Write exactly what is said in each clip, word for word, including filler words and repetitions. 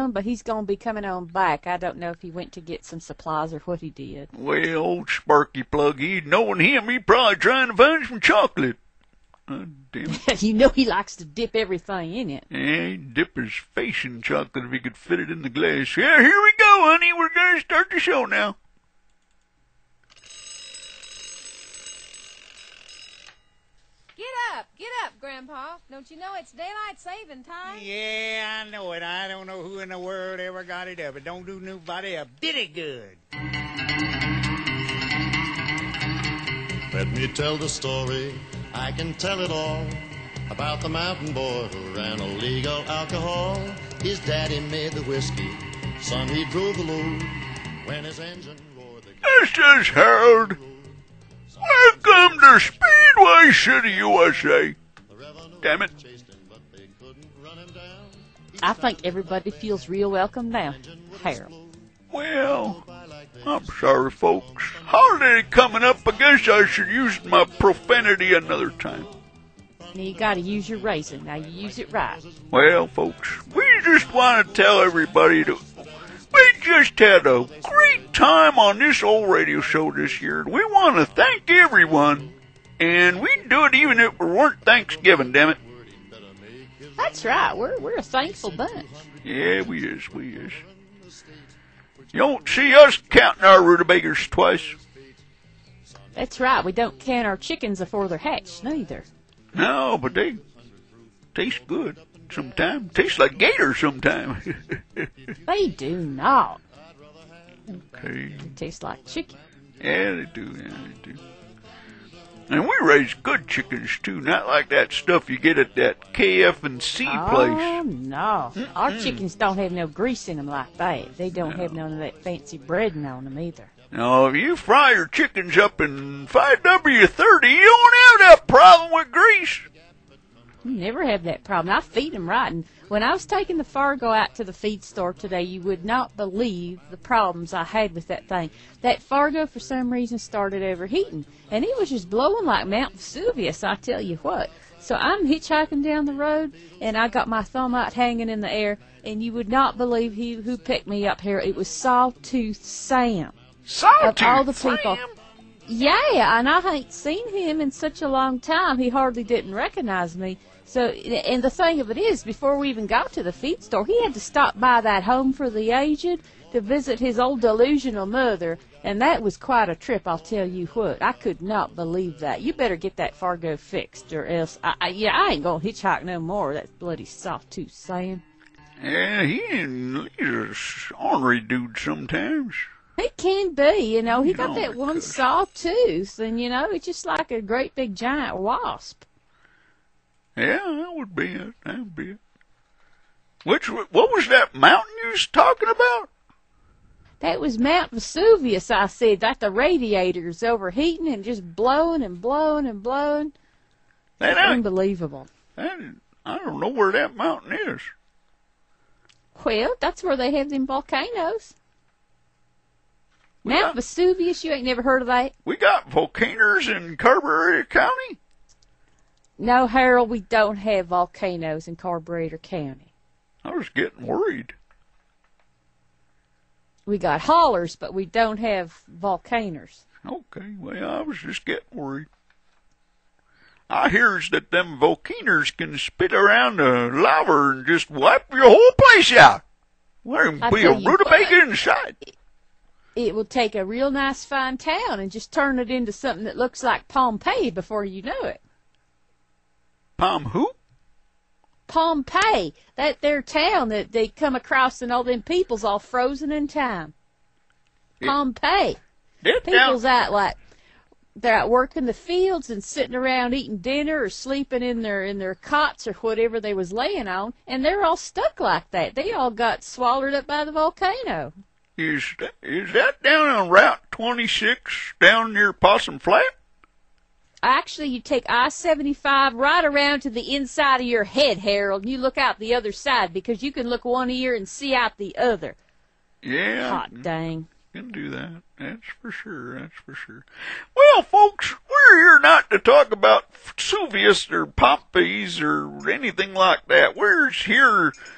town, but he's going to be coming on back. I don't know if he went to get some supplies or what he did. Well, old Sparky Plug, he knowing him, he probably trying to find some chocolate. Uh, damn it. You know he likes to dip everything in it. Yeah, he'd dip his face in chocolate if he could fit it in the glass. Yeah, here we go, honey. We're going to start the show now. Get up, get up, Grandpa. Don't you know it's daylight saving time? Yeah, I know it. I don't know who in the world ever got it up. It don't do nobody a bit of good. Let me tell the story, I can tell it all, about the mountain boy who ran illegal alcohol. His daddy made the whiskey, son he drove the load, when his engine roared the... This is Harold. Welcome to Speedway City, U S A. Damn it. I think everybody feels real welcome now, Harold. Well, I'm sorry, folks. Holiday coming up. I guess I should use my profanity another time. Now you got to use your razor. Now you use it right. Well, folks, we just want to tell everybody to... We just had a great time on this old radio show this year. We want to thank everyone. And we'd do it even if it weren't Thanksgiving, damn it. That's right. We're we're a thankful bunch. Yeah, we is, we is. You don't see us counting our rutabagas twice. That's right. We don't count our chickens before they're hatched, neither. No, but they taste good sometimes. Taste like gator sometimes. They do not. Okay. They taste like chicken. Yeah, they do. Yeah, they do. And we raise good chickens, too. Not like that stuff you get at that K F and C Oh, place. no. Mm-mm. Our chickens don't have no grease in them like that. They don't no. have none of that fancy breading on them either. Now, if you fry your chickens up in five W thirty, you don't have that problem with grease. You never have that problem. I feed them right. And when I was taking the Fargo out to the feed store today, you would not believe the problems I had with that thing. That Fargo, for some reason, started overheating. And it was just blowing like Mount Vesuvius, I tell you what. So I'm hitchhiking down the road, and I got my thumb out hanging in the air, and you would not believe he who picked me up here. It was Sawtooth Sam. Sawtooth of all the people. Sam? Yeah, and I ain't seen him in such a long time. He hardly didn't recognize me. So, and the thing of it is, before we even got to the feed store, he had to stop by that home for the aged to visit his old delusional mother, and that was quite a trip, I'll tell you what. I could not believe that. You better get that Fargo fixed, or else, I, I, yeah, I ain't gonna hitchhike no more. That bloody Sawtooth Sam. Yeah, he ain't, he's a ornery dude sometimes. He can be, you know. He You got know that it one could. sawtooth, and, you know, it's just like a great big giant wasp. Yeah, that would be it. That would be it. Which, what was that mountain you was talking about? That was Mount Vesuvius, I said. That the radiator's overheating and just blowing and blowing and blowing. That ain't, Unbelievable. that, I don't know where that mountain is. Well, that's where they have them volcanoes. We Mount got, Vesuvius, you ain't never heard of that? we got volcanoes in Carburetor County? No, Harold, we don't have volcanoes in Carburetor County. I was getting worried. We got hollers, but we don't have volcanoes. Okay, well, I was just getting worried. I hears that them volcanoes can spit around the lava and just wipe your whole place out. There can I be a tell you rutabaga what. inside. It will take a real nice fine town and just turn it into something that looks like Pompeii before you know it. Palm who? Pompeii, that there town that they come across and all them people's all frozen in time. Yeah. Pompeii. That People's down, out like they're out working the fields and sitting around eating dinner or sleeping in their in their cots or whatever they was laying on, and they're all stuck like that. They all got swallowed up by the volcano. is, that, is that down on Route twenty-six down near Possum Flat? Actually, you take I seventy-five right around to the inside of your head, Harold, and you look out the other side because you can look one ear and see out the other. Yeah. Hot dang. Can do that. That's for sure. That's for sure. Well, folks, we're here not to talk about Vesuvius or Pompey's or anything like that. We're here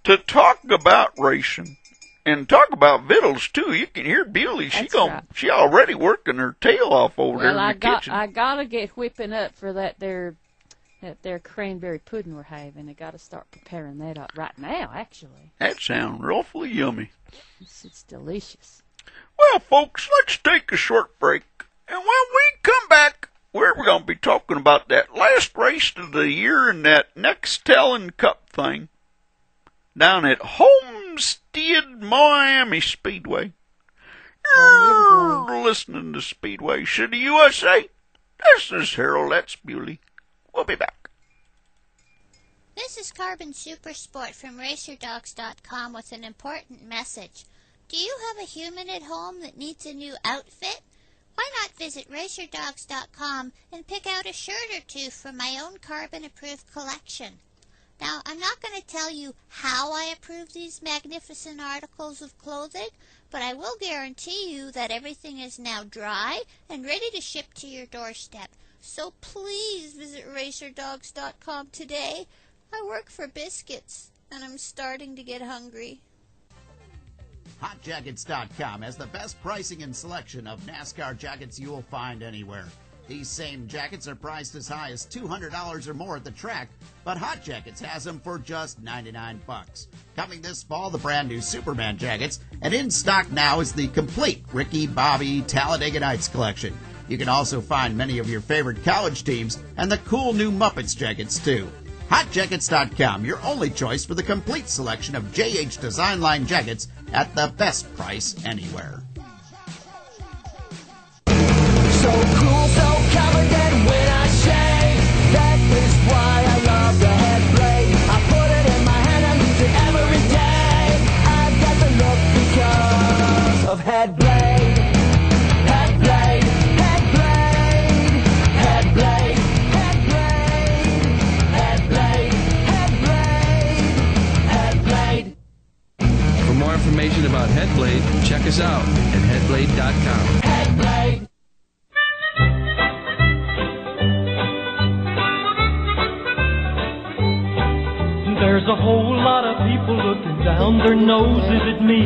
to talk about racing and talk about victuals too. You can hear Bewley. She That's gon' right. she already working her tail off over there Well, in I the got kitchen. I gotta get whipping up for that there that there cranberry pudding we're having. I gotta start preparing that up right now. Actually, That sounds awfully yummy. it's, it's delicious. Well, folks, let's take a short break, and when we come back, we're going to be talking about that last race of the year and that Nextellen Cup thing down at Homestead Miami Speedway. You're listening to Speedway City, U S A. This is Harold Let's Bewley. We'll be back. This is Carbon Super Sport from Racer Dogs dot com with an important message. Do you have a human at home that needs a new outfit? Why not visit Racer Dogs dot com and pick out a shirt or two from my own carbon-approved collection? Now, I'm not going to tell you how I approve these magnificent articles of clothing, but I will guarantee you that everything is now dry and ready to ship to your doorstep. So please visit Racer Dogs dot com today. I work for biscuits, and I'm starting to get hungry. Hot Jackets dot com has the best pricing and selection of NASCAR jackets you'll find anywhere. These same jackets are priced as high as two hundred dollars or more at the track, but Hot Jackets has them for just ninety-nine bucks. Coming this fall, the brand new Superman jackets, and in stock now is the complete Ricky Bobby Talladega Nights collection. You can also find many of your favorite college teams and the cool new Muppets jackets too. Hot Jackets dot com, your only choice for the complete selection of J H Design Line jackets at the best price anywhere. So cool, so confident when I shake. That is why I love the head blade. I put it in my hand and use it every day. I've got the look because of head blade. Head blade, head blade, head blade, head blade, head blade, head blade, head blade. For more information about Headblade, check us out at headblade dot com. Headblade. There's a whole lot of people looking down their noses at me.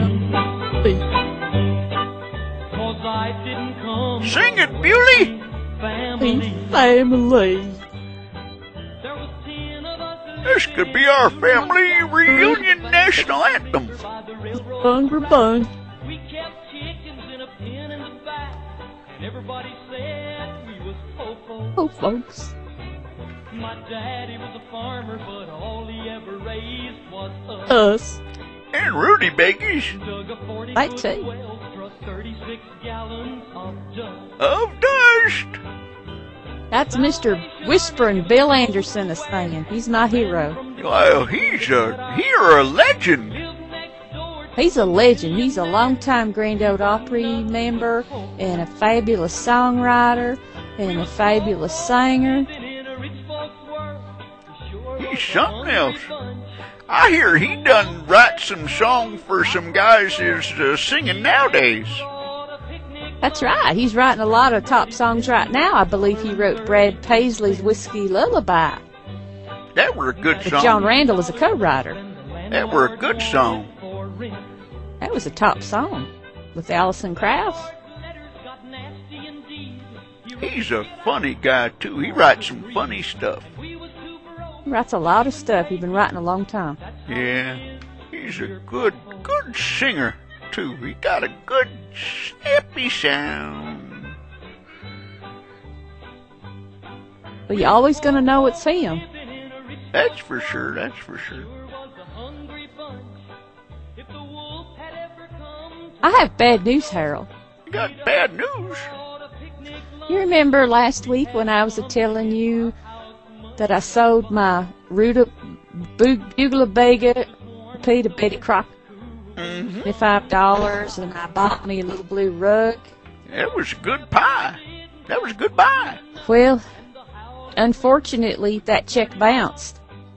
'Cause I didn't come. Sing it, Bewley! Family. Family. There was ten of us. This could be our family reunion national anthem. By the railroad. Bunger bung. We kept chickens in a pen in the back. And everybody said we was fofo. Oh, folks. My daddy was a farmer, but all he ever raised was us. Us. And Rudy Bakies Dug a forty I foot too. well, struck thirty-six gallons of dust. of Dust. That's Mister Whispering Bill Anderson is singing. He's my hero. Well, he's a hero, a legend. He's a legend. He's a longtime Grand Ole Opry member and a fabulous songwriter and a fabulous singer. He's something else. I hear he done write some song for some guys who's uh, singing nowadays. That's right. He's writing a lot of top songs right now. I believe he wrote Brad Paisley's Whiskey Lullaby. That were a good But song. John Randall is a co-writer. That were a good song. That was a top song with Alison Krauss. He's a funny guy, too. He writes some funny stuff. He writes a lot of stuff. He's been writing a long time. Yeah, he's a good, good singer, too. He got a good, snappy sound. But you're always going to know it's him. That's for sure, that's for sure. I have bad news, Harold. You got bad news. You remember last week when I was telling you that I sold my Ruta Bu- Bugler Bega P to Betty Crocker Mm-hmm. for five dollars, and I bought me a little blue rug? That was a good pie. That was a good buy. Well, unfortunately, that check bounced.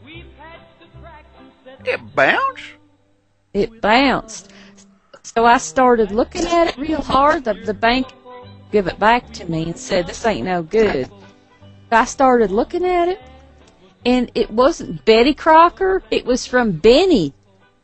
It bounced? It bounced. So I started looking at it real hard. The, the bank gave it back to me and said, this ain't no good. I started looking at it, and it wasn't Betty Crocker. It was from Benny.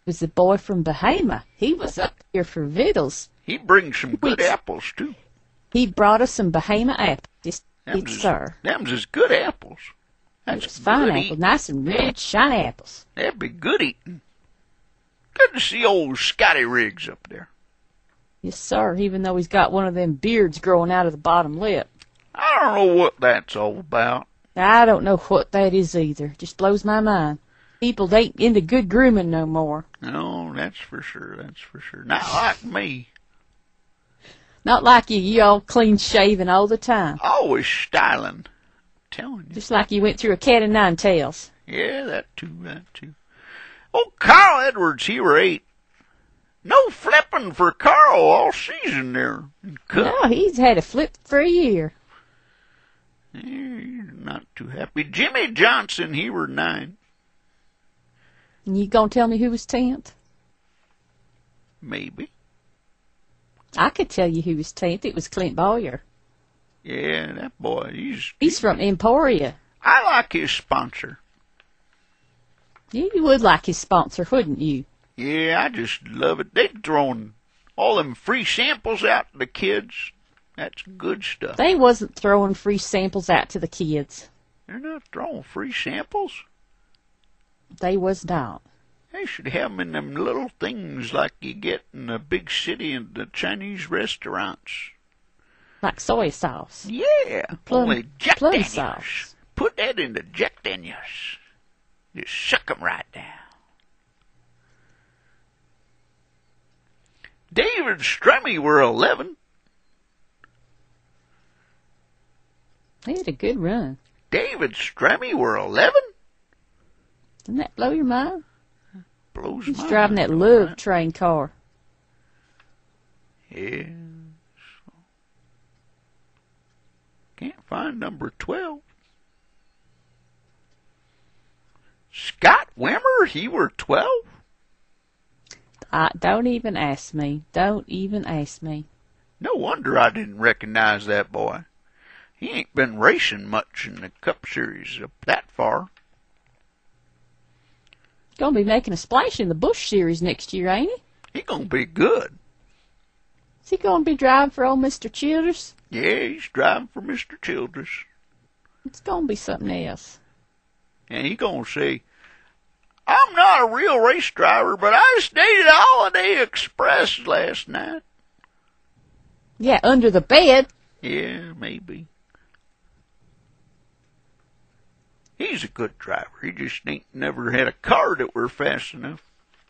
was the boy from Bahama. He was up here for victuals. He brings some good Which- apples, too. He brought us some Bahama apples. Yes, Them's yes, is- sir. Them's is good apples. That's It's fine good apples, eating. nice and red, shiny apples. That'd be good eating. Good to see old Scotty Riggs up there. Yes, sir, even though he's got one of them beards growing out of the bottom lip. I don't know what that's all about. I don't know what that is either. Just blows my mind. People ain't into good grooming no more. No, that's for sure. That's for sure. Not like me. Not like you, you all clean shaven all the time. Always styling. Telling you. Just like you went through a cat of nine tails. Yeah, that too, that too. Oh, Carl Edwards, he were eight. No flipping for Carl all season there. in Cup. No, he's had a flip for a year. Yeah, you're not too happy. Jimmy Johnson, he were nine. And you gonna tell me who was tenth? Maybe. I could tell you who was tenth. It was Clint Boyer. Yeah, that boy, he's... He's from Emporia. I like his sponsor. Yeah, you would like his sponsor, wouldn't you? Yeah, I just love it. They throwing all them free samples out to the kids. That's good stuff. They wasn't throwing free samples out to the kids. They're not throwing free samples. They was not. They should have them in them little things like you get in a big city in the Chinese restaurants. Like soy sauce. Yeah, Plum- only Jack plum Daniels. sauce. Put that into Jack Daniels. Just suck 'em right down. David Stremme were eleven. They had a good run. David Stremme were eleven? Doesn't that blow your mind? Blows He's my driving that mind, love right? train car. Yeah. So. Can't find number twelve. Scott Wimmer, he were twelve? I, don't even ask me. Don't even ask me. No wonder I didn't recognize that boy. He ain't been racing much in the Cup Series up that far. Gonna be making a splash in the Busch Series next year, ain't he? He gonna be good. Is he gonna be driving for old Mister Childers? Yeah, he's driving for Mister Childress. It's gonna be something else. And he gonna say, I'm not a real race driver, but I stayed at Holiday Express last night. Yeah, under the bed. Yeah, maybe. He's a good driver. He just ain't never had a car that were fast enough.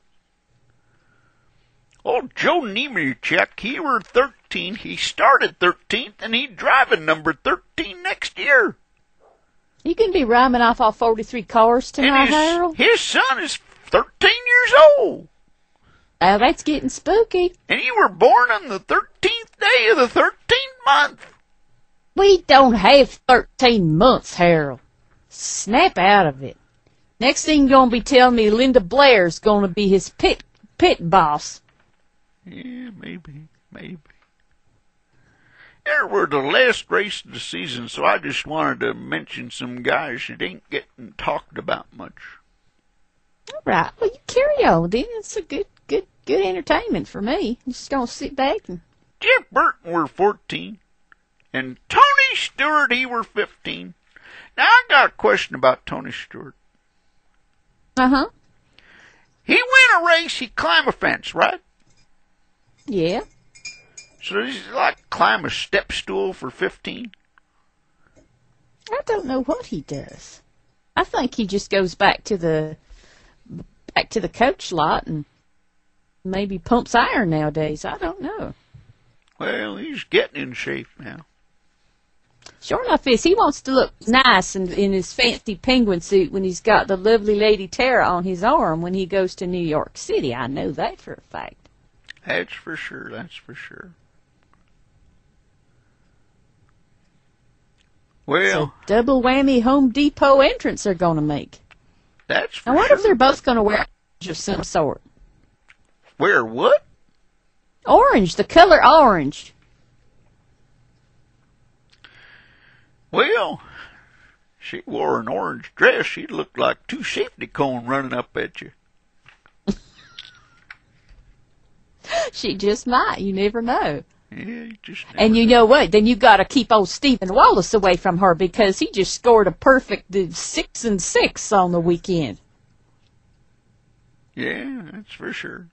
Old Joe Nemechek, he were thirteen. He started thirteenth, and he's driving number thirteen next year. You can be rhyming off all forty-three cars tonight, And his, Harold. his son is thirteen years old. Oh, that's getting spooky. And you were born on the thirteenth day of the thirteenth month. We don't have thirteen months, Harold. Snap out of it. Next thing you're going to be telling me Linda Blair's going to be his pit pit boss. Yeah, maybe, maybe. There were the last race of the season, so I just wanted to mention some guys that ain't getting talked about much. All right. Well, you carry on, then. It's a good, good, good entertainment for me. I'm just going to sit back and... Jeff Burton were fourteen, and Tony Stewart, he were fifteen. Now, I got a question about Tony Stewart. Uh-huh. He win a race, he climb a fence, right? Yeah. So he's like climb a step stool for fifteen? I don't know what he does. I think he just goes back to the back to the coach lot and maybe pumps iron nowadays. I don't know. Well, he's getting in shape now. Sure enough is he wants to look nice in, in his fancy penguin suit when he's got the lovely Lady Tara on his arm when he goes to New York City. I know that for a fact. That's for sure, that's for sure. Well, So double whammy Home Depot entrance they're going to make. that's for I wonder sure. if they're both going to wear orange of some sort. Wear what? Orange, the color orange. Well, she wore an orange dress. She looked like two safety cones running up at you. She just might. You never know. Yeah, you just never And you know what? Then you got to keep old Stephen Wallace away from her because he just scored a perfect uh, six and six on the weekend. Yeah, that's for sure.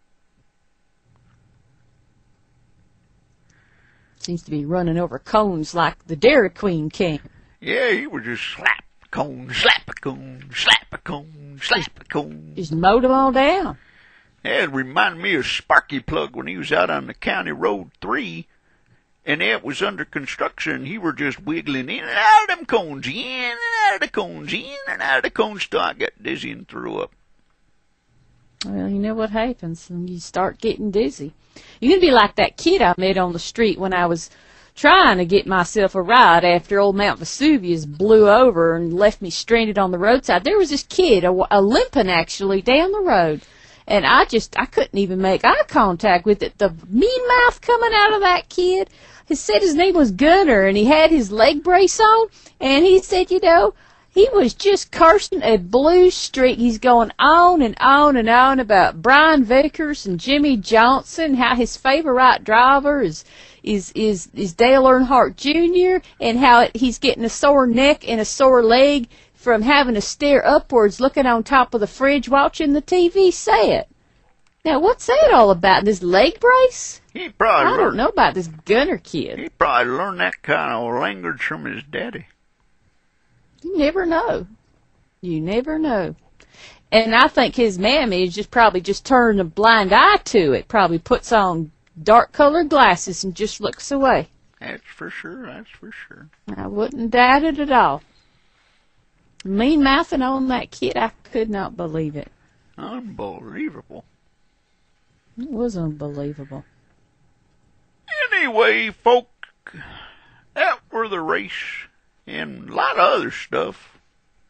Seems to be running over cones like the Dairy Queen king. Yeah, he would just slap a cone, slap a cone, slap a cone, slap a cone. Just mowed them all down. Yeah, it reminded me of Sparky Plug when he was out on the County Road three, and it was under construction. He were just wiggling in and out of them cones, in and out of the cones, in and out of the cones, till I got dizzy and threw up. Well, you know what happens when you start getting dizzy. You're going to be like that kid I met on the street when I was trying to get myself a ride after old Mount Vesuvius blew over and left me stranded on the roadside. There was this kid, a, a limping actually, down the road. And I just, I couldn't even make eye contact with it. The mean mouth coming out of that kid. He said his name was Gunner, and he had his leg brace on. And he said, you know, he was just cursing a blue streak. He's going on and on and on about Brian Vickers and Jimmy Johnson, how his favorite driver is is is, is Dale Earnhardt Junior, and how he's getting a sore neck and a sore leg from having to stare upwards looking on top of the fridge watching the T V set. Now, what's that all about? This leg brace? He probably I learned, don't know about this Gunner kid. He probably learned that kind of language from his daddy. You never know. You never know. And I think his mammy is just probably just turned a blind eye to it. Probably puts on dark-colored glasses and just looks away. That's for sure. That's for sure. I wouldn't doubt it at all. Mean mouthing on that kid, I could not believe it. Unbelievable. It was unbelievable. Anyway, folk, that were the race and a lot of other stuff.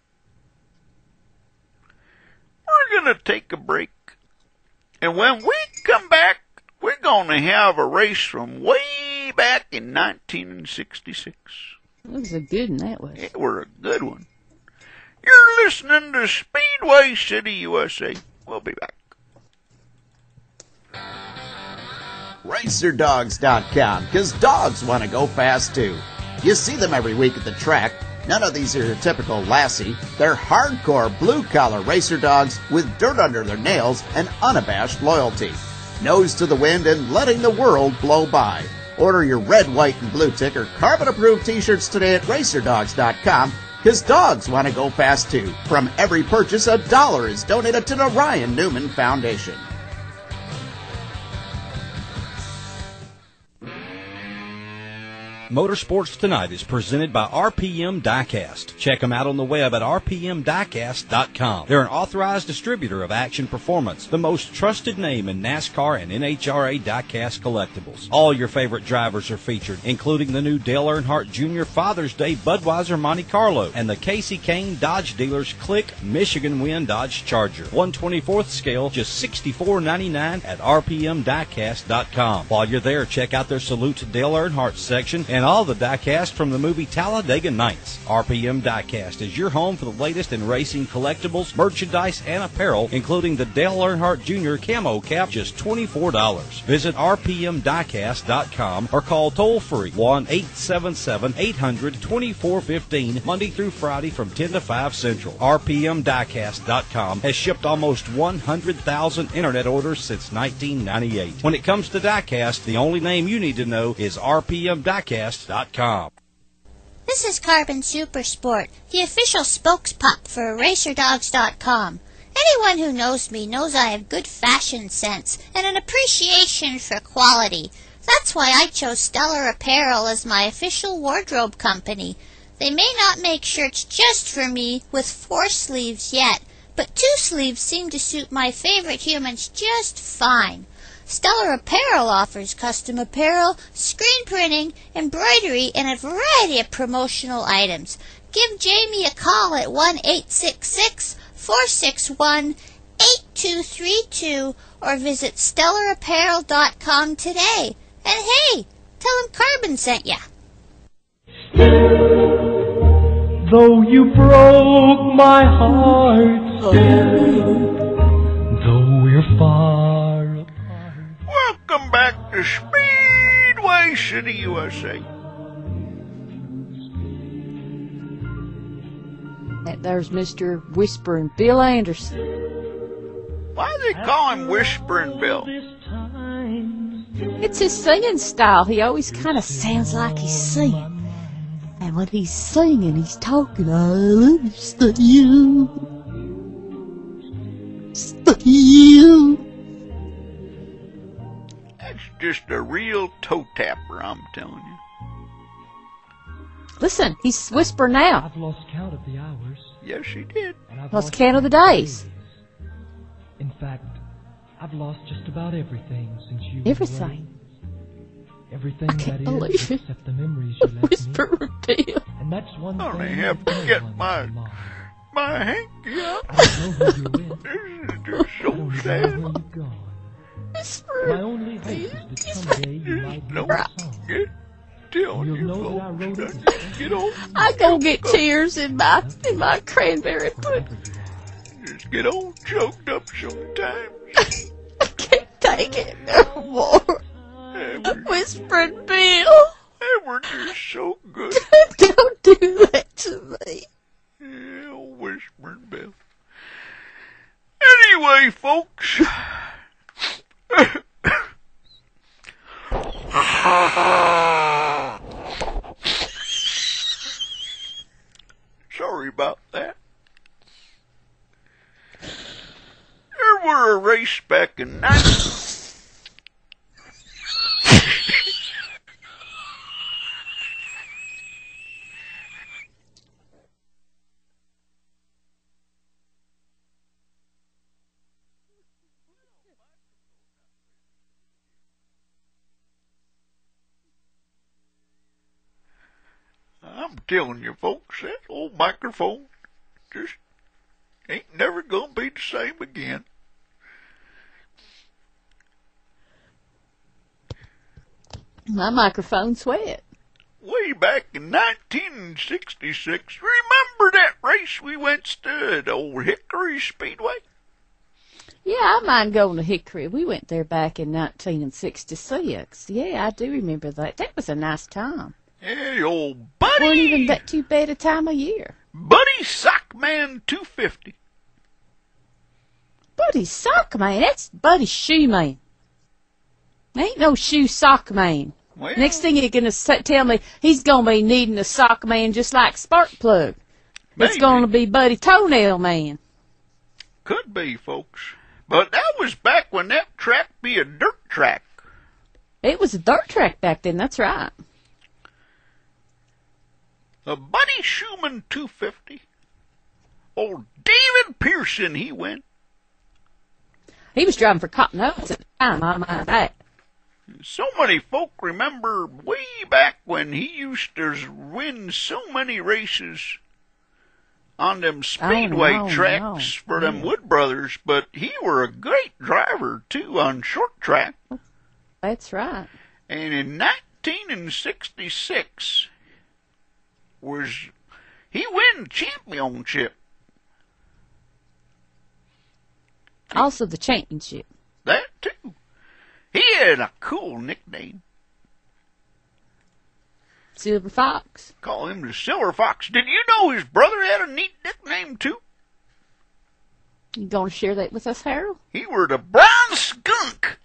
We're going to take a break. And when we come back, we're going to have a race from way back in nineteen sixty-six. It was a good one, that was. It were a good one. You're listening to Speedway City, U S A. We'll be back. Racer Dogs dot com, because dogs want to go fast too. You see them every week at the track. None of these are your typical lassie. They're hardcore blue-collar racer dogs with dirt under their nails and unabashed loyalty. Nose to the wind and letting the world blow by. Order your red, white, and blue tick or carbon-approved t-shirts today at Racer Dogs dot com, because dogs want to go fast too. From every purchase, a dollar is donated to the Ryan Newman Foundation. Motorsports Tonight is presented by R P M Diecast. Check them out on the web at R P M diecast dot com. They're an authorized distributor of Action Performance, the most trusted name in NASCAR and N H R A diecast collectibles. All your favorite drivers are featured, including the new Dale Earnhardt Junior Father's Day Budweiser Monte Carlo and the Casey Kane Dodge Dealers Click Michigan Win Dodge Charger. one twenty-fourth scale, just sixty-four ninety-nine at R P M diecast dot com. While you're there, check out their Salute to Dale Earnhardt section and all the diecast from the movie Talladega Nights. R P M Diecast is your home for the latest in racing collectibles, merchandise, and apparel, including the Dale Earnhardt Junior Camo Cap, just twenty-four dollars. Visit R P M diecast dot com or call toll-free one eight seven seven, eight hundred, twenty-four fifteen, Monday through Friday from ten to five Central. R P M diecast dot com has shipped almost one hundred thousand internet orders since nineteen ninety-eight. When it comes to diecast, the only name you need to know is R P M diecast dot com. This is Carbon Super Sport, the official spokespup for Racer Dogs dot com. Anyone who knows me knows I have good fashion sense and an appreciation for quality. That's why I chose Stellar Apparel as my official wardrobe company. They may not make shirts just for me with four sleeves yet, but two sleeves seem to suit my favorite humans just fine. Stellar Apparel offers custom apparel, screen printing, embroidery, and a variety of promotional items. Give Jamie a call at one eight six six, four six one, eight two three two or visit stellar apparel dot com today. And hey, tell him Carbon sent ya. Though you broke my heart still, though we're far. Welcome welcome back to Speedway City, U S A. And there's Mister Whispering Bill Anderson. Why do they call him Whispering Bill? It's his singing style. He always kind of sounds like he's singing. And when he's singing, he's talking, I understand you. Still. That's just a real toe tapper, I'm telling you. Listen, he's whispering now. I've lost count of the hours. Yes, she did. And I've Lost count of the days. In fact, I've lost just about everything since you were Everything. away. Everything I can't that believe is it. except the memories you left me. Whispering Bill. And that's one I only thing have no to get one my can mind. my hanky out. I don't know who you're with. This is just I so don't even know sad. where you've gone. My Whispering only hope is that someday you might No, hear a song. get telling You'll you know that I folks, wrote it. just get on, I gonna get tears in my in my cranberry pudding. just get all choked up sometimes. I can't take it no more. They were, Whispering Bill. they were just so good. Don't do that to me. Yeah, old Whispering Bill. Anyway, folks. Sorry about that. There were a race back in nineteen... I'm telling you, folks, that old microphone just ain't never gonna be the same again. My microphone's wet. Way back in nineteen sixty-six, remember that race we went to at old Hickory Speedway? Yeah, I mind going to Hickory. We went there back in nineteen sixty-six. Yeah, I do remember that. That was a nice time. Hey, old Buddy. Wasn't even that too bad a time of year. Buddy Sockman two fifty. Buddy Sock Man, that's Buddy Shoe Man. Ain't no shoe sock man. Well, Next thing you're gonna sa- tell me, he's gonna be needing a sock man just like Sparkplug. It's maybe. gonna be Buddy Toenail Man. Could be, folks. But that was back when that track be a dirt track. It was a dirt track back then, that's right. A Buddy Schumann two fifty. Old David Pearson, he went. He was driving for Cotton Owens at the time, I mind that. So many folk remember way back when he used to win so many races on them speedway no, tracks no. for them Wood Brothers, but he were a great driver, too, on short track. That's right. And in nineteen sixty-six was he win the championship. Also the championship. That, too. He had a cool nickname. Silver Fox. Call him the Silver Fox. Did you know his brother had a neat nickname, too? You gonna share that with us, Harold? He were the Brown Skunk.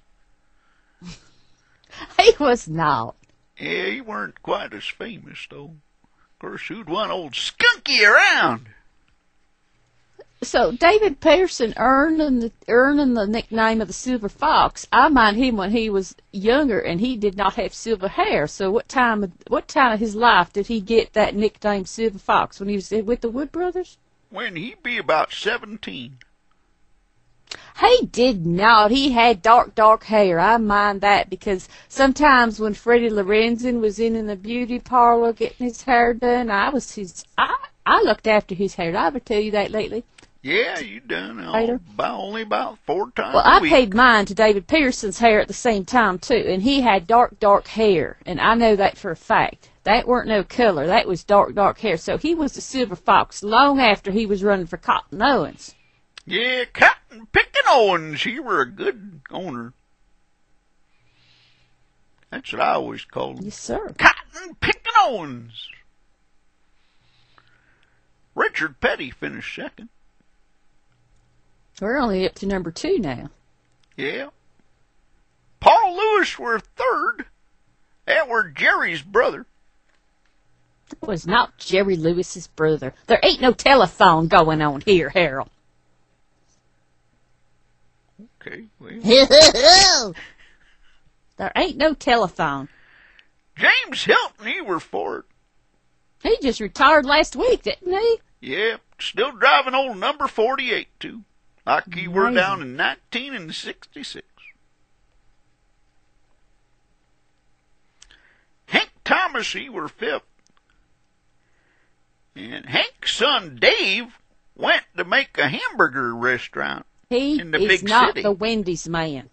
He was not. Yeah, he weren't quite as famous, though. Of course, who'd want old Skunky around? So David Pearson earning the earning the nickname of the Silver Fox. I mind him when he was younger and he did not have silver hair. So what time what time of his life did he get that nickname Silver Fox? When he was with the Wood Brothers? When he be about seventeen. He did not. He had dark, dark hair. I mind that because sometimes when Freddie Lorenzen was in in the beauty parlor getting his hair done, I was his. I I looked after his hair. Did I ever tell you that lately? Yeah, you done all, Later. about, only about four times Well, a I week. paid mine to David Pearson's hair at the same time, too, and he had dark, dark hair, and I know that for a fact. That weren't no color. That was dark, dark hair. So he was the Silver Fox long after he was running for Cotton Owens. Yeah, Cotton Pickin' Owens, he were a good owner. That's what I always called them. Yes, sir. Cotton Pickin' Owens. Richard Petty finished second. We're only up to number two now. Yeah. Paul Lewis were third. That were Jerry's brother. It was not Jerry Lewis's brother. There ain't no telephone going on here, Harold. Okay, well. There ain't no telephone. James Hilton, he were fourth. He just retired last week, didn't he? Yeah, still driving old number forty-eight, too. Like he were down in nineteen and sixty-six. Hank Thomas, he were fifth. And Hank's son Dave went to make a hamburger restaurant He in the is big not city. the Wendy's man.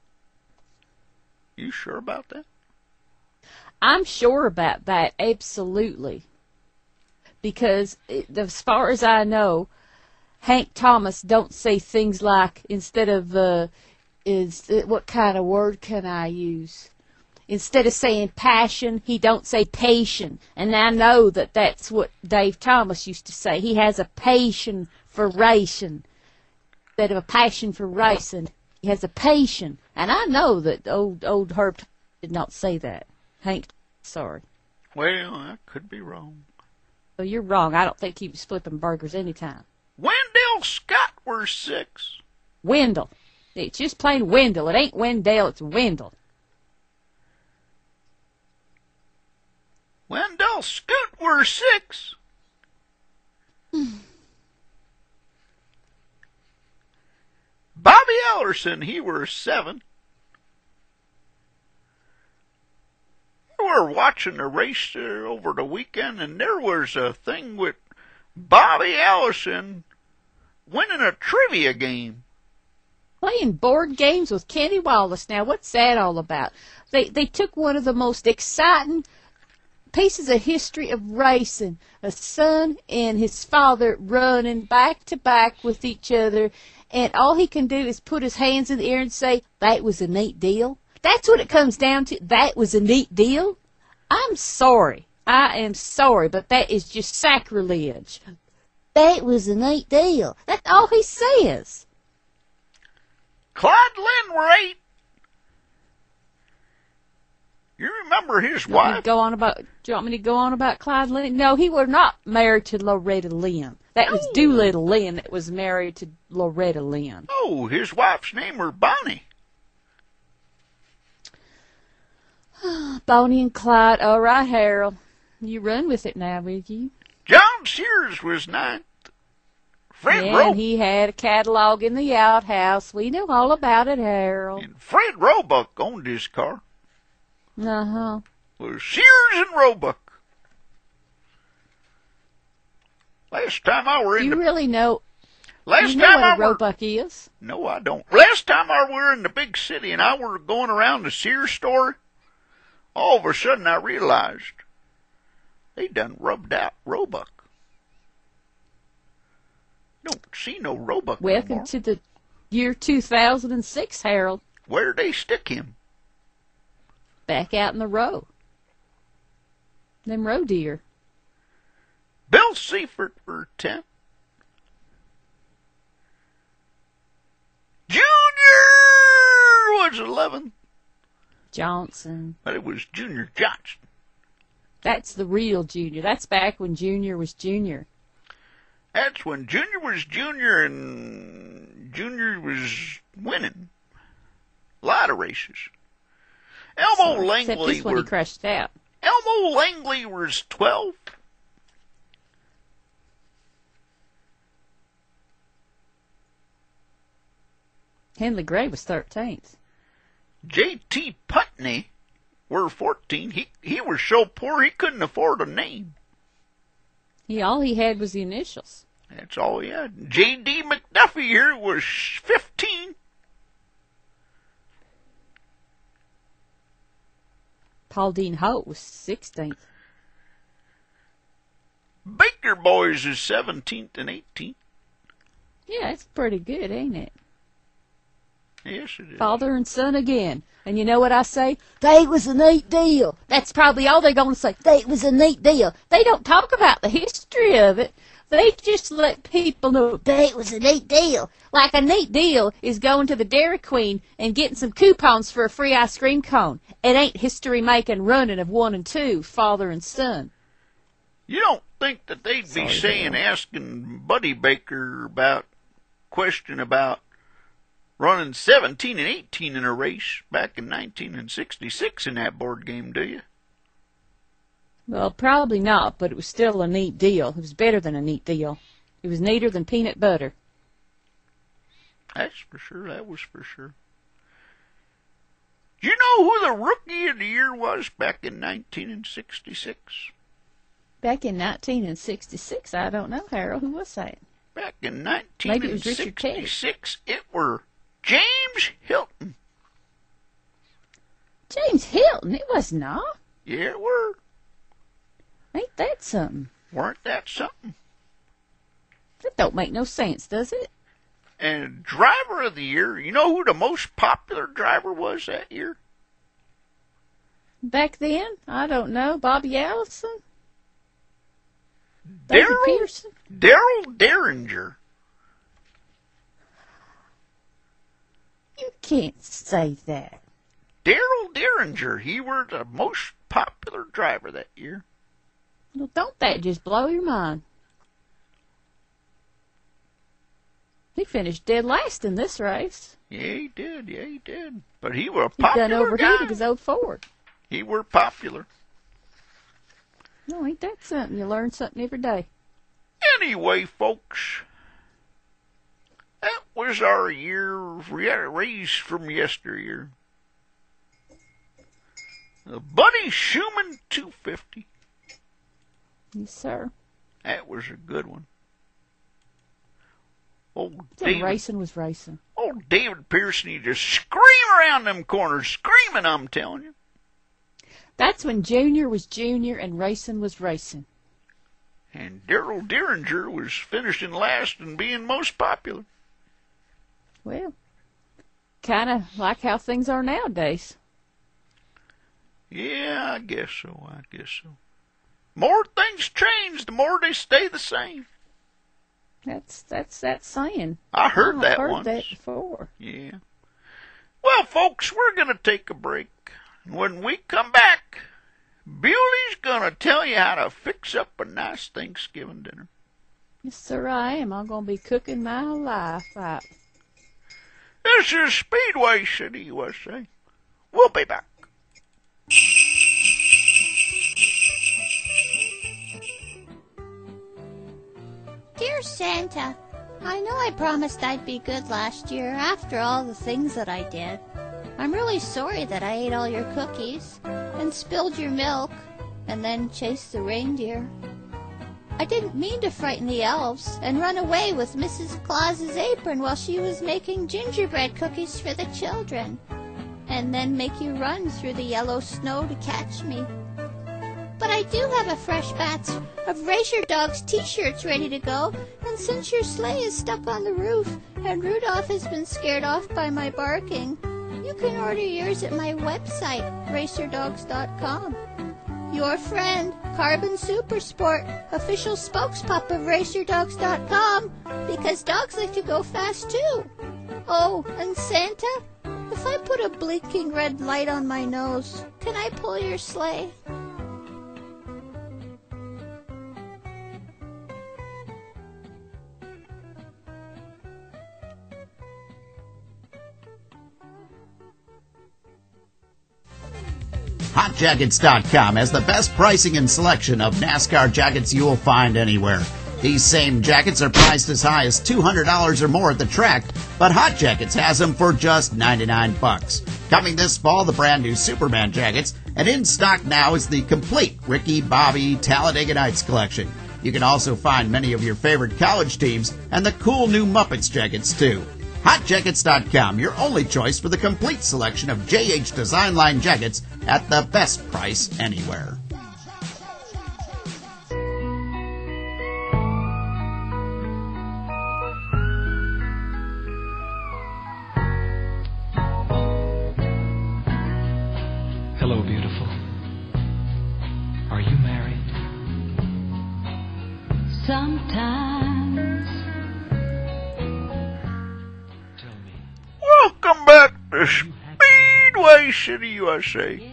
You sure about that? I'm sure about that, absolutely. Because it, as far as I know, Hank Thomas don't say things like, instead of, uh, is what kind of word can I use? Instead of saying passion, he don't say patient. And I know that that's what Dave Thomas used to say. He has a passion for racing. Instead of a passion for racing, he has a passion. And I know that old old Herb did not say that. Hank, sorry. Well, I could be wrong. So you're wrong. I don't think he was flipping burgers anytime. Wendell Scott were six. Wendell. It's just plain Wendell. It ain't Wendell, it's Wendell. Wendell Scoot were six. Bobby Ellerson, he were seven. We were watching the race uh, over the weekend, and there was a thing with Bobby Ellison winning a trivia game. Playing board games with Kenny Wallace. Now, what's that all about? They they took one of the most exciting pieces of history of racing, a son and his father running back to back with each other, and all he can do is put his hands in the air and say, that was a neat deal. That's what it comes down to. That was a neat deal. I'm sorry. I am sorry, but that is just sacrilege. That was a neat deal. That's all he says. Clyde Lynn were eight. You remember his You want me wife? to go on about? Do you want me to go on about Clyde Lynn? No, he was not married to Loretta Lynn. That was Doolittle Lynn that was married to Loretta Lynn. Oh, his wife's name were Bonnie. Bonnie and Clyde. All right, Harold. You run with it now, will you? John Sears was ninth. Fred yeah, Ro- and he had a catalog in the outhouse. We know all about it, Harold. and Fred Roebuck owned his car. Uh-huh. Was Sears and Roebuck. Last time I were in You the really know, last you know time what I a were Roebuck is? No, I don't. Last time I were in the big city and I were going around the Sears store, all of a sudden I realized they done rubbed out Roebuck. Don't see no Roebuck no Welcome more. to the year two thousand six, Harold. Where'd they stick him? Back out in the row. Them roe deer. Bill Seifert for ten. Junior was eleven, Johnson. but it was Junior Johnson. That's the real Junior. That's back when Junior was Junior. That's when Junior was Junior and Junior was winning a lot of races. Elmo So, except Langley this one were he crushed out. Elmo Langley was twelve. Henley Gray was thirteenth. J T Putney were fourteen. He he was so poor he couldn't afford a name. He all he had was the initials. That's all he had. J D McDuffie here was fifteen. Paul Dean Holt was sixteenth. Baker Boys is seventeenth and eighteenth. Yeah, that's pretty good, ain't it? Yes, it is. Father and son again. And you know what I say? They was a neat deal. That's probably all they're going to say. They was a neat deal. They don't talk about the history of it. They just let people know that was a neat deal. Like a neat deal is going to the Dairy Queen and getting some coupons for a free ice cream cone. It ain't history-making running of one and two, father and son. You don't think that they'd be Sorry, saying, Bill. asking Buddy Baker about, question about running seventeen and eighteen in a race back in nineteen sixty-six in that board game, do you? Well, probably not, but it was still a neat deal. It was better than a neat deal. It was neater than peanut butter. That's for sure. That was for sure. Do you know who the Rookie of the Year was back in nineteen sixty-six? Back in nineteen sixty-six, I don't know, Harold. Who was that? Back in Maybe it was Richard Petty. nineteen sixty-six, it were James Hilton. James Hilton? It was not. Yeah, it were. Ain't that something? Weren't that something? That don't make no sense, does it? And Driver of the Year, you know who the most popular driver was that year? Back then? I don't know. Bobby Allison? David Daryl Pearson? Daryl Derringer. You can't say that. Daryl Derringer, he were the most popular driver that year. Well, don't that just blow your mind? He finished dead last in this race. Yeah, he did. Yeah, he did. But he were a He done popular overheated guy. his old Ford. He were popular. No, ain't that something? You learn something every day. Anyway, folks, that was our year raise from yesteryear. The Buddy Schumann two fifty. Yes, sir. That was a good one. Old Then David, racing was racing. old David Pearson, he just scream around them corners, screaming, I'm telling you. That's when Junior was Junior and racing was racing. And Daryl Derringer was finishing last and being most popular. Well, kind of like how things are nowadays. Yeah, I guess so, I guess so. More things change, the more they stay the same. That's that's that saying. I heard I've that heard once. that before. Yeah. Well, folks, we're going to take a break. And when we come back, Bewley's going to tell you how to fix up a nice Thanksgiving dinner. Yes, sir, I am. I'm going to be cooking my life out. This is Speedway City, U S A. We'll be back. Dear Santa, I know I promised I'd be good last year after all the things that I did. I'm really sorry that I ate all your cookies and spilled your milk and then chased the reindeer. I didn't mean to frighten the elves and run away with Missus Claus's apron while she was making gingerbread cookies for the children, and then make you run through the yellow snow to catch me. But I do have a fresh batch of Racer Dogs t-shirts ready to go, and since your sleigh is stuck on the roof and Rudolph has been scared off by my barking, you can order yours at my website, racer dogs dot com. Your friend, Carbon Supersport, official spokespup of racer dogs dot com, because dogs like to go fast too. Oh, and Santa, if I put a blinking red light on my nose, can I pull your sleigh? hot jackets dot com has the best pricing and selection of NASCAR jackets you will find anywhere. These same jackets are priced as high as two hundred dollars or more at the track, but Hot Jackets has them for just ninety-nine bucks. Coming this fall, the brand new Superman jackets, and in stock now is the complete Ricky Bobby Talladega Nights collection. You can also find many of your favorite college teams and the cool new Muppets jackets too. hot jackets dot com, your only choice for the complete selection of J H Design Line jackets at the best price anywhere. beautiful. Are you married? Sometimes. Welcome back to Speedway City, U S A.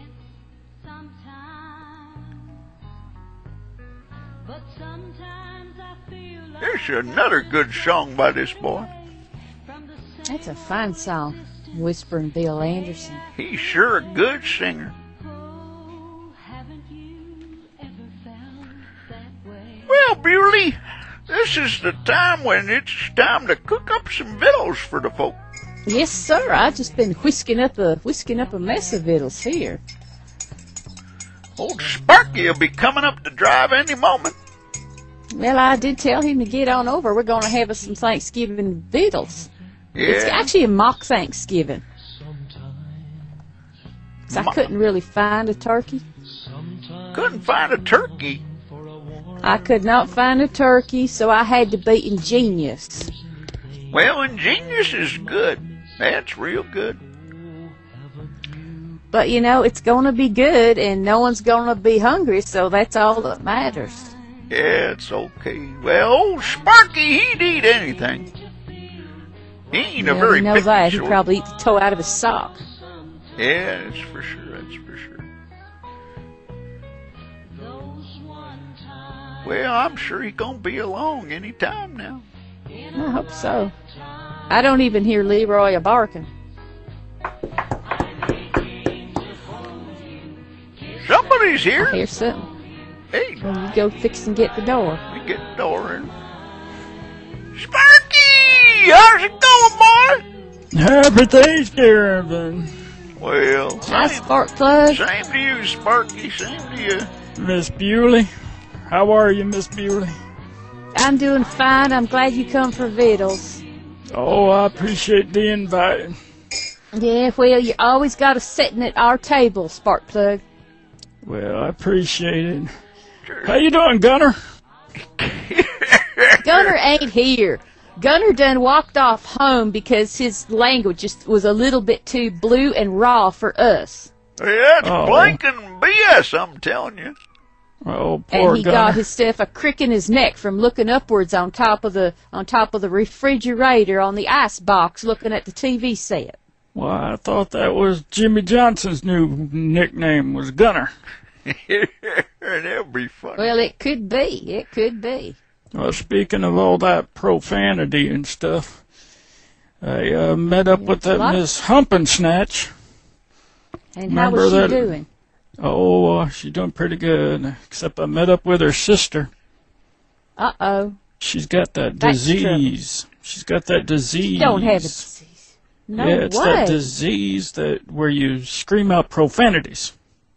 There's another good song by this boy. That's a fine song, Whispering Bill Anderson. He's sure a good singer. Well, Bewley, this is the time when it's time to cook up some victuals for the folk. Yes, sir. I've just been whisking up a whisking up a mess of victuals here. Old Sparky will be coming up the drive any moment. Well, I did tell him to get on over. We're going to have us some Thanksgiving victuals. Yeah. It's actually a mock Thanksgiving. So I couldn't really find a turkey. Couldn't find a turkey? I could not find a turkey, so I had to be ingenious. Well, ingenious is good. That's real good. But, you know, it's going to be good, and no one's going to be hungry, so that's all that matters. Yeah, it's okay. Well, old Sparky, he'd eat anything. He ain't a Yeah, very he knows picky that. He'd sort. probably eat the toe out of his sock. Yeah, that's for sure. That's for sure. Well, I'm sure he's gonna be along any time now. I hope so. I don't even hear Leroy a barking. Somebody's here. I hear something. Hey, Well, you go fix and get the door. we get the door in. Sparky, how's it going, boy? Happy Thanksgiving, Well, Hi, same, Spark Plug. same to you, Sparky. Same to you. Miss Bewley. How are you, Miss Bewley? I'm doing fine. I'm glad you come for victuals. Oh, I appreciate the invite. Yeah, well, you always got us sitting at our table, Spark Plug. Well, I appreciate it. How you doing, Gunner? Gunner ain't here. Gunner done walked off home because his language just was a little bit too blue and raw for us. Yeah, it's Oh. blanking B S, I'm telling you. Oh, poor And he Gunner. got his stuff a crick in his neck from looking upwards on top of the on top of the refrigerator on the ice box looking at the T V set. Well, I thought that was Jimmy Johnson's new nickname was Gunner. That'd be funny. Well, it could be. It could be. Well, speaking of all that profanity and stuff, I uh, met up with that lot of- Miss Humpensnatch. And how Remember was she that- doing? Oh, uh, she's doing pretty good, except I met up with her sister. Uh-oh. She's got that That's disease. She's got that disease. She don't have a disease. No yeah, it's way. that disease that where you scream out profanities.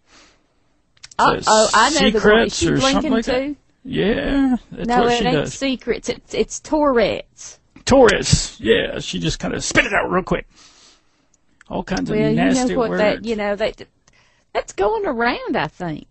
Uh-oh, I know the one. Is Secrets she or something blinking like that. too? Yeah, that's No, what it she ain't does. secrets. It's, it's Tourette's. Taurus, yeah, she just kind of spit it out real quick. All kinds Well, of you nasty know what words. that, you know, that that's going around, I think.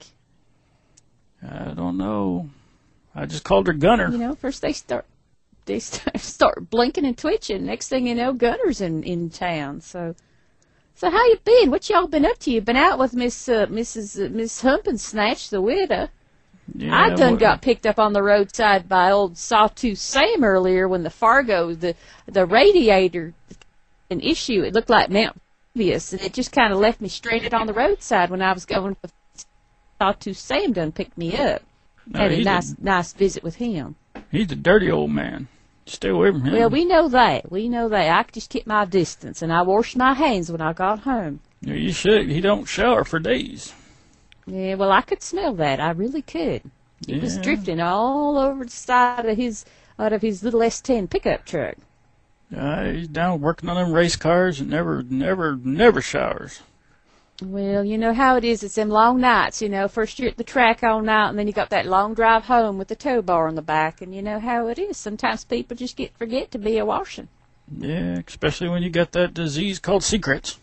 I don't know. I just called her Gunner. You know, first they start they start, start blinking and twitching. Next thing you know, Gunner's in, in town. So, so how you been? What y'all been up to? You been out with Miss uh, Missus Uh, Miss Humpensnatch, the widow. Yeah, I done well- got picked up on the roadside by old Sawtooth Sam earlier when the Fargo, the the radiator, an issue. It looked like Mount Vesuvius, and it just kind of left me stranded on the roadside when I was going. Sawtooth Sam done picked me up. No, Had a he's nice a- nice visit with him. He's a dirty old man. Stay away from him. Well, we know that. We know that. I just keep my distance, and I washed my hands when I got home. Yeah, you should. He don't shower for days. Yeah, well, I could smell that. I really could. It was Yeah. drifting all over the side of his out of his little S ten pickup truck. Uh, he's down working on them race cars and never, never, never showers. Well, you know how it is. It's them long nights, you know. First you're at the track all night, and then you got that long drive home with the tow bar on the back, and you know how it is. Sometimes people just get forget to be a washing. Yeah, especially when you got that disease called secrets.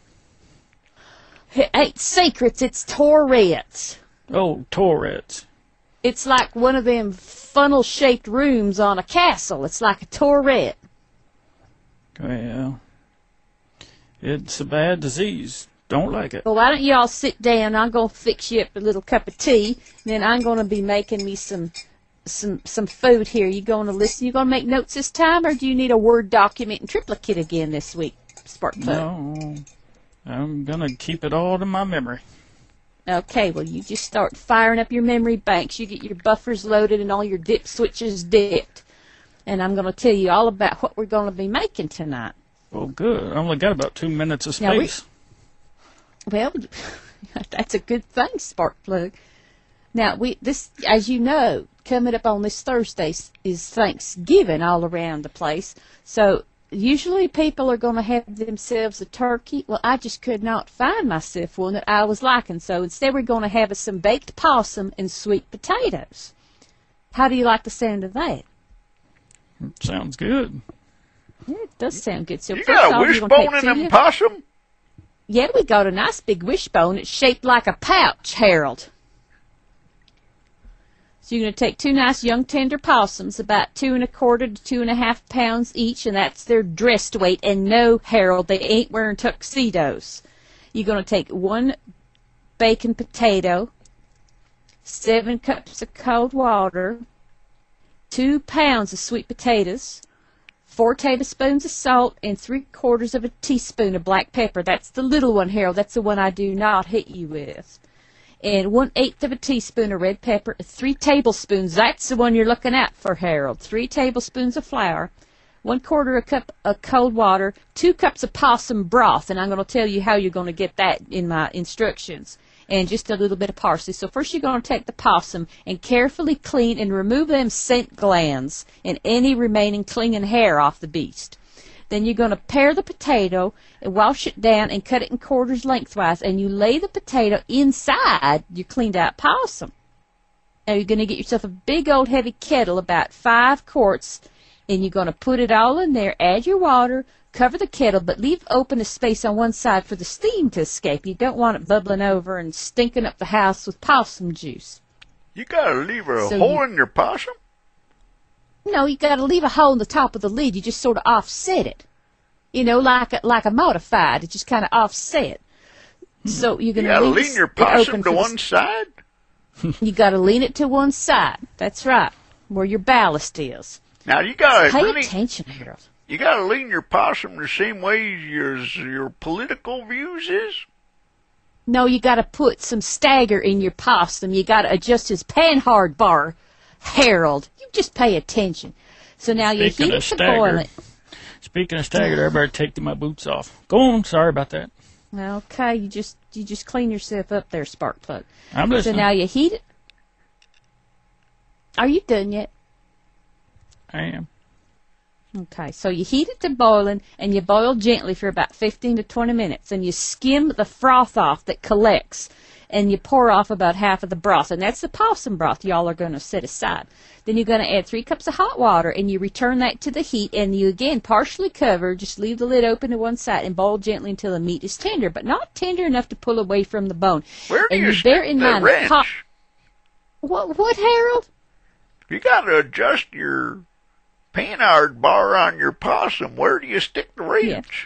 It ain't secrets, it's Tourette's. Oh, Tourette's. It's like one of them funnel-shaped rooms on a castle. It's like a Tourette. Well, it's a bad disease. Don't like it. Well, why don't you all sit down? I'm going to fix you up a little cup of tea. And then I'm going to be making me some some some food here. You going to listen? You going to make notes this time, or do you need a Word document and triplicate again this week, Sparkplug? No, I'm going to keep it all to my memory. Okay, well, you just start firing up your memory banks. You get your buffers loaded and all your dip switches dipped. And I'm going to tell you all about what we're going to be making tonight. Well, good. I only got about two minutes of Now, we- space. Well, that's a good thing, Sparkplug. Now, we this, as you know, coming up on this Thursday is Thanksgiving all around the place. So usually people are going to have themselves a turkey. Well, I just could not find myself one that I was liking. So instead we're going to have us some baked possum and sweet potatoes. How do you like the sound of that? Sounds good. Yeah, it does sound good. So You first got a off, you're gonna wishbone take in two- them possum? Yeah, we got a nice big wishbone. It's shaped like a pouch, Harold. So you're going to take two nice young tender possums, about two and a quarter to two and a half pounds each, and that's their dressed weight. And no, Harold, they ain't wearing tuxedos. You're going to take one bacon potato, seven cups of cold water, two pounds of sweet potatoes, four tablespoons of salt, and three quarters of a teaspoon of black pepper. That's the little one, Harold. That's the one I do not hit you with. And one-eighth of a teaspoon of red pepper, three tablespoons. That's the one you're looking at for, Harold. Three tablespoons of flour, one quarter a cup of cold water, two cups of possum broth, and I'm going to tell you how you're going to get that in my instructions, and just a little bit of parsley. So first you're going to take the possum and carefully clean and remove them scent glands and any remaining clinging hair off the beast. Then you're going to pare the potato and wash it down and cut it in quarters lengthwise, and you lay the potato inside your cleaned out possum. Now you're going to get yourself a big old heavy kettle, about five quarts, and you're going to put it all in there, add your water, cover the kettle, but leave open a space on one side for the steam to escape. You don't want it bubbling over and stinking up the house with possum juice. You gotta leave a So hole you- in your possum? No, you got to leave a hole in the top of the lid. You just sort of offset it. You know, like a, like a modified. It just kind of offset. So you're You going to gotta leave lean your it open possum for to the- one side? You got to lean it to one side. That's right, where your ballast is. Now you gotta Pay really, attention, Harold. you gotta lean your possum the same way as your political views is? No, you got to put some stagger in your possum. You got to adjust his panhard bar, Harold. You just pay attention. So now you Speaking heat of it to boiling. stagger, speaking of stagger, I better take my boots off. Go on. Sorry about that. Okay, you just you just clean yourself up there, Sparkplug. I'm listening. So now you heat it. Are you done yet? I am. Okay, so you heat it to boiling, and you boil gently for about fifteen to twenty minutes, and you skim the froth off that collects, and you pour off about half of the broth, and that's the possum broth y'all are going to set aside. Then you're going to add three cups of hot water, and you return that to the heat, and you again partially cover, just leave the lid open to one side, and boil gently until the meat is tender, but not tender enough to pull away from the bone. Where do and you you stick bear in the mind wrench? hot. What, what, Harold? You gotta adjust your panhard bar on your possum. Where do you stick the wrench?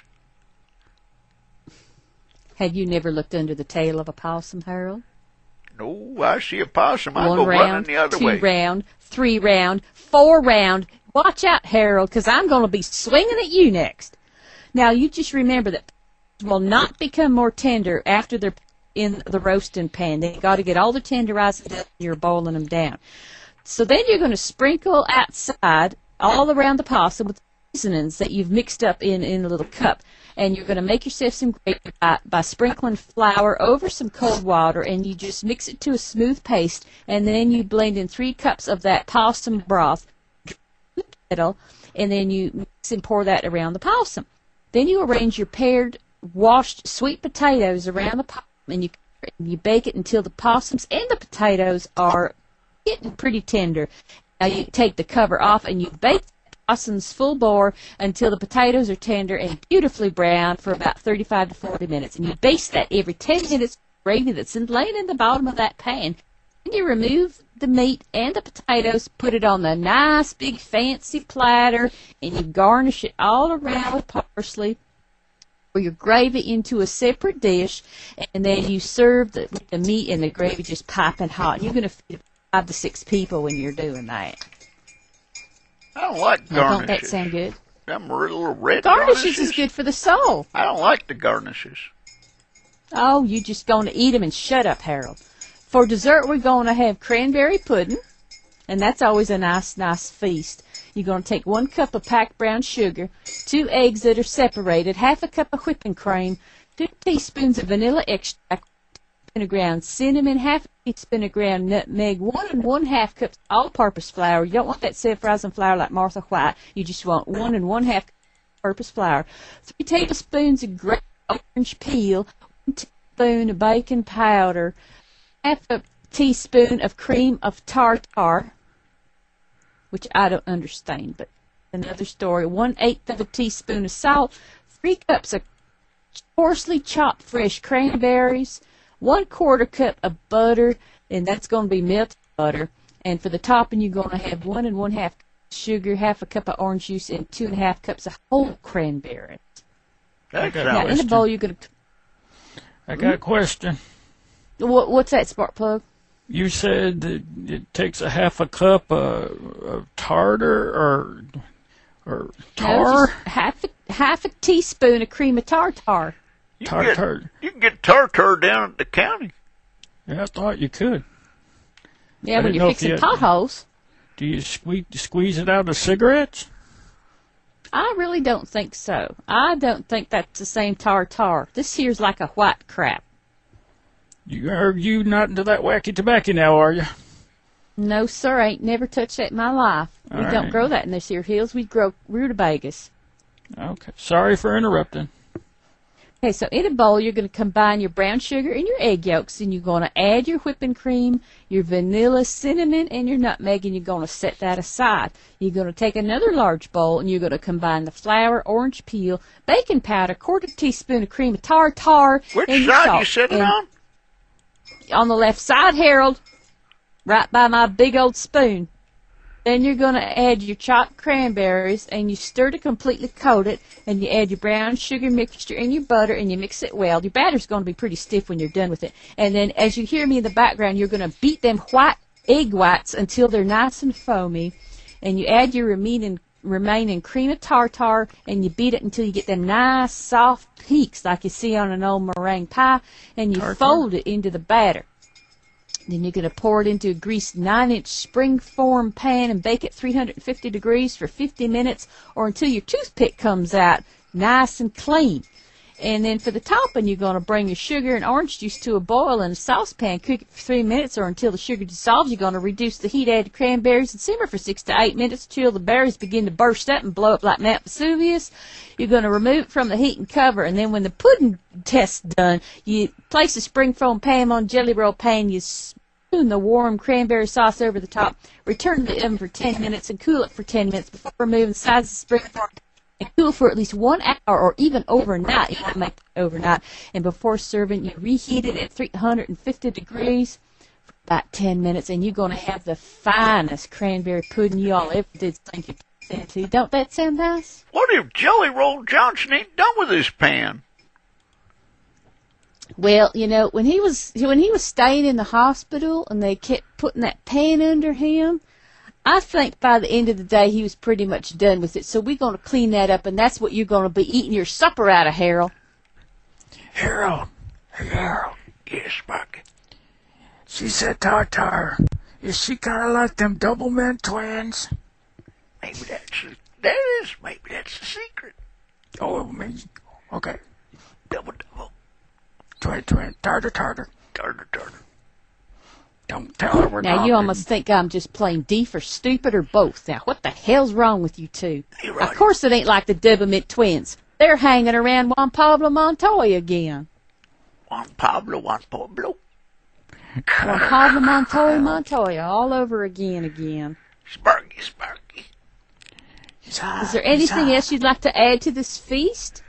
Have you never looked under the tail of a possum, Harold? No, I see a possum. I One go running round, the other two way. round, three round, four round. Watch out, Harold, because I'm going to be swinging at you next. Now, you just remember that will not become more tender after they're in the roasting pan. They got to get all the tenderizing done. You're boiling them down. So then you're going to sprinkle outside all around the possum with seasonings that you've mixed up in, in a little cup. And you're going to make yourself some gravy by, by sprinkling flour over some cold water, and you just mix it to a smooth paste, and then you blend in three cups of that possum broth, and then you mix and pour that around the possum. Then you arrange your pared, washed sweet potatoes around the possum, and you, you bake it until the possums and the potatoes are getting pretty tender. Now you take the cover off, and you bake possums full bore until the potatoes are tender and beautifully brown for about thirty-five to forty minutes. And you baste that every ten minutes with gravy that's in, laying in the bottom of that pan. And you remove the meat and the potatoes, put it on the nice big fancy platter, and you garnish it all around with parsley, your gravy into a separate dish, and then you serve the, with the meat and the gravy just piping hot. You're going to feed five to six people when you're doing that. I don't like Now, garnishes. don't that sound good? Them little red Garnishes, garnishes is good for the soul. I don't like the garnishes. Oh, you just going to eat them and shut up, Harold. For dessert, we're going to have cranberry pudding, and that's always a nice, nice feast. You're going to take one cup of packed brown sugar, two eggs that are separated, half a cup of whipping cream, two teaspoons of vanilla extract, a ground cinnamon, half a teaspoon of ground nutmeg, one and one half cups all-purpose flour. You don't want that self-rising flour like Martha White. You just want one and one half purpose flour, three tablespoons of grated orange peel, one teaspoon of baking powder, half a teaspoon of cream of tartar, which I don't understand, but another story. One eighth of a teaspoon of salt, three cups of coarsely chopped fresh cranberries, one quarter cup of butter, and that's going to be melted butter. And for the topping, you're going to have one and one half sugar, half a cup of orange juice, and two and a half cups of whole cranberries. That Now, in the bowl, you're going to. I got a question. What, what's that, spark plug? You said that it takes a half a cup of, of tartar or or tar. No, just half a, half a teaspoon of cream of tartar. You can, get, Tartar. you can get tartar down at the county. Yeah, I thought you could. Yeah, I when didn't you're know if fixing you- potholes. Do you squeeze squeeze it out of cigarettes? I really don't think so. I don't think that's the same tartar. This here's like a white crap. You are you not into that wacky tobacco now, are you? No, sir, I ain't never touched that in my life. We All don't right. grow that in this here hills. We grow rutabagas. Okay. Sorry for interrupting. Okay, so in a bowl, you're going to combine your brown sugar and your egg yolks, and you're going to add your whipping cream, your vanilla, cinnamon, and your nutmeg, and you're going to set that aside. You're going to take another large bowl, and you're going to combine the flour, orange peel, baking powder, quarter teaspoon of cream of tartar, Which and your side salt. you sitting And on? On the left side, Harold, right by my big old spoon. Then you're going to add your chopped cranberries, and you stir to completely coat it, and you add your brown sugar mixture and your butter, and you mix it well. Your batter's going to be pretty stiff when you're done with it. And then, as you hear me in the background, you're going to beat them white egg whites until they're nice and foamy, and you add your remaining, remaining cream of tartar, and you beat it until you get them nice, soft peaks like you see on an old meringue pie, and you Tartar. fold it into the batter. Then you're going to pour it into a greased nine inch spring-form pan and bake it three hundred fifty degrees for fifty minutes or until your toothpick comes out nice and clean. And then for the topping, you're going to bring your sugar and orange juice to a boil in a saucepan, cook it for three minutes or until the sugar dissolves. You're going to reduce the heat, add the cranberries, and simmer for six to eight minutes until the berries begin to burst up and blow up like Mount Vesuvius. You're going to remove it from the heat and cover. And then when the pudding test's done, you place the spring-form pan on jelly roll pan. You spoon the warm cranberry sauce over the top. Return to the oven for ten minutes and cool it for ten minutes before removing the sides of the spring-form pan. And cool for at least one hour or even overnight. You want to make it overnight. And before serving, you reheat it at three hundred fifty degrees for about ten minutes, and you're going to have the finest cranberry pudding you all ever did think you'd into. Don't that sound nice? What if Jelly Roll Johnson ain't done with his pan? Well, you know, when he was when he was staying in the hospital and they kept putting that pan under him, I think by the end of the day he was pretty much done with it. So we're going to clean that up, and that's what you're going to be eating your supper out of, Harold. Harold. Hey, Harold. Yes, Sparky. She said tartar. Is she kind of like them Doublemint twins? Maybe that's that is maybe that's the secret. Oh, maybe. Okay. Double double. Twin, twin. Tartar, tartar. Tartar, tartar. Don't tell her we're Now, talking. you almost think I'm just plain deaf or stupid or both. Now, what the hell's wrong with you two? Hey, right. Of course it ain't like the Doublemint twins. They're hanging around Juan Pablo Montoya again. Juan Pablo, Juan Pablo. Juan Pablo Montoya Montoya all over again again. Sparky, Sparky. He's high. Is there He's anything high. else you'd like to add to this feast?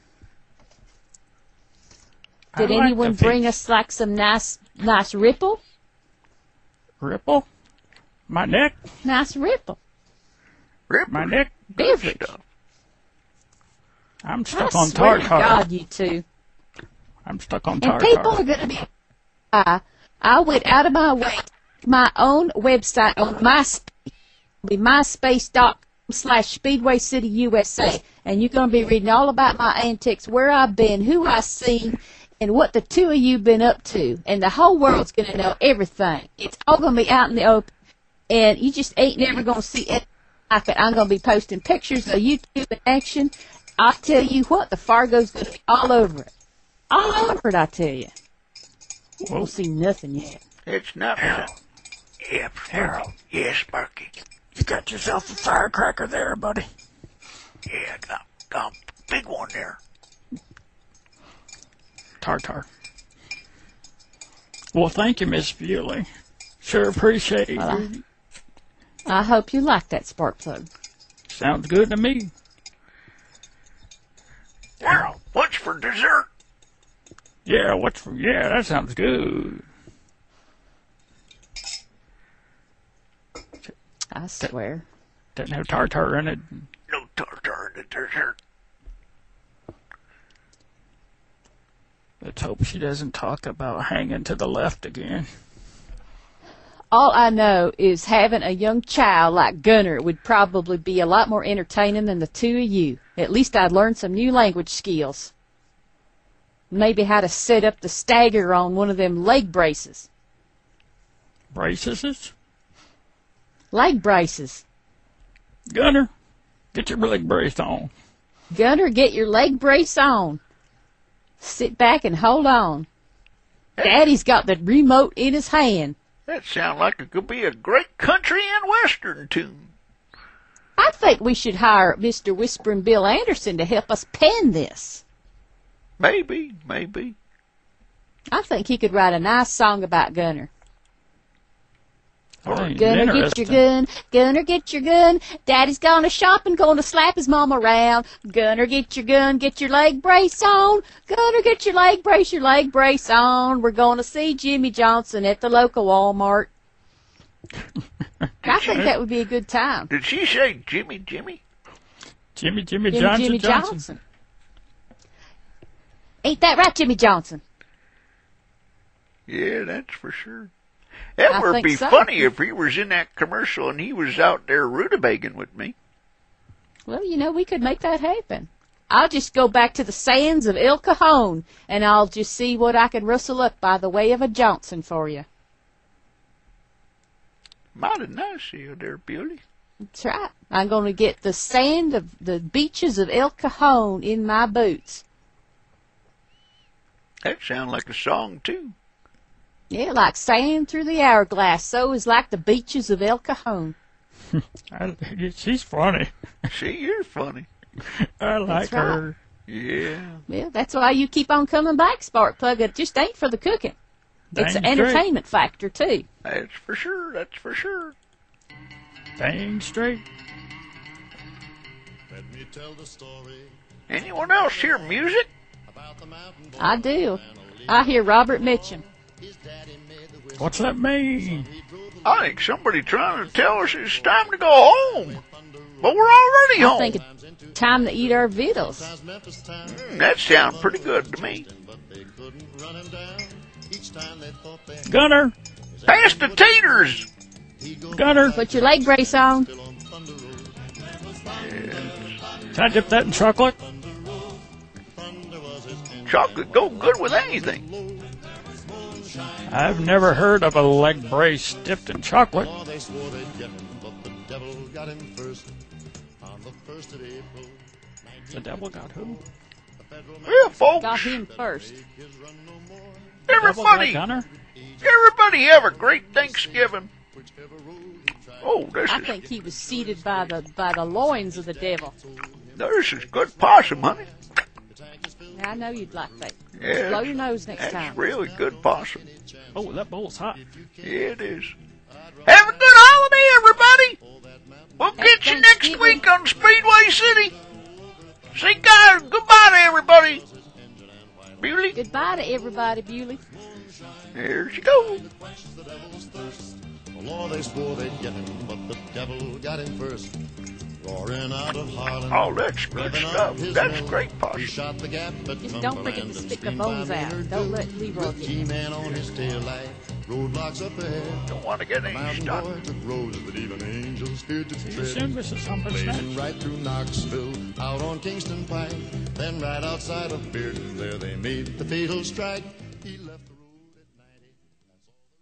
I Did like anyone the bring feast. us like some nice, nice ripple? Ripple? My neck? Nice ripple. Ripple. My neck? Beverage. Stuff. I'm stuck I on swear tartar. to God, you two. I'm stuck on And tartar. people are going to be. I, I went out of my way, my own website on MySpace, be myspace.com slash Speedway City U S A, and you're going to be reading all about my antics, where I've been, who I've seen, and what the two of you been up to, and the whole world's going to know everything. It's all going to be out in the open, and you just ain't never going to see it like it. I'm going to be posting pictures of YouTube in action. I'll tell you what, the Fargo's going to be all over it. All over it, I tell you. We'll see nothing yet. It's not. Harold. Yeah, Harold. Yes, Sparky. You got yourself a firecracker there, buddy. Yeah, got, got a big one there. Tartar. Well, thank you, Miss Bewley. Sure appreciate it. Well, I, I hope you like that spark plug. Sounds good to me. Harold, what's for dessert? Yeah, what's for, yeah, that sounds good. I swear. Doesn't have tartar in it. No tartar in the dessert. Let's hope she doesn't talk about hanging to the left again. All I know is having a young child like Gunner would probably be a lot more entertaining than the two of you. At least I'd learn some new language skills. Maybe how to set up the stagger on one of them leg braces. Braces? Leg braces. Gunner, get your leg brace on. Gunner, get your leg brace on. Sit back and hold on. Daddy's got the remote in his hand. That sounds like it could be a great country and western tune. I think we should hire Mister Whispering Bill Anderson to help us pen this. Maybe, maybe. I think he could write a nice song about Gunner. Oh, Gunner, get your gun. Gunner, get your gun. Daddy's gone to shopping, going to slap his mama around. Gunner, get your gun. Get your leg brace on. Gunner, get your leg brace, your leg brace on. We're going to see Jimmy Johnson at the local Walmart. I think that would be a good time. Did she say Jimmy, Jimmy? Jimmy, Jimmy, Jimmy Johnson, Jimmy Johnson. Johnson. Ain't that right, Jimmy Johnson? Yeah, that's for sure. That I would think be so. funny if he was in that commercial and he was out there rutabagging with me. Well, you know, we could make that happen. I'll just go back to the sands of El Cajon, and I'll just see what I can rustle up by the way of a Johnson for you. Mighty nice of you there, Bewley. That's right. I'm going to get the sand of the beaches of El Cajon in my boots. That sounds like a song, too. Yeah, like sand through the hourglass, so is like the beaches of El Cajon. I, she's funny. See, you're funny. I like That's right. her. Yeah. Yeah, that's why you keep on coming back, Sparkplug. It just ain't for the cooking. It's Dang an entertainment factor, too. That's for sure, that's for sure. Dang straight. Let me tell the story. Anyone else hear music? I do. I hear Robert Mitchum. What's that mean? I think somebody trying to tell us it's time to go home. But we're already I home. think it's time to eat our victuals. Mm, that sounds pretty good to me. Gunner! Pass the taters! Gunner! Put your leg brace on. Can I dip that in chocolate? Chocolate go good with anything. I've never heard of a leg brace dipped in chocolate. The devil got who? Yeah, folks. Got him first. Everybody, Gunner? everybody have a great Thanksgiving. Oh, this I is think he was seated by the by the loins of the devil. this is good possum, honey. I know you'd like that. Yeah, Blow your nose next that's time. really good possum. Oh, that bowl's hot. Yeah, it is. Have a good holiday, everybody. We'll get you next Thanksgiving. week on Speedway City. Say guys, goodbye to everybody. Bewley, Goodbye to everybody, Bewley. there she goes. Law, they swore they'd get him, but the devil got him first. roaring out of Harlan. Oh, that's good revving stuff. up his That's mill. great He posse. shot the gap at Just don't forget Cumberland to and stick the screamed bones by out. Maynard Don't Bill. let Leroy With get G-Man on his tail light, roadblocks up ahead. Don't want to get The any mountain stuck. boy took roads that even angels feared to You tread. assume this is something Blazing snatch? right through Knoxville, out on Kingston Pike. Then right outside of Bearden, there they made the fatal strike.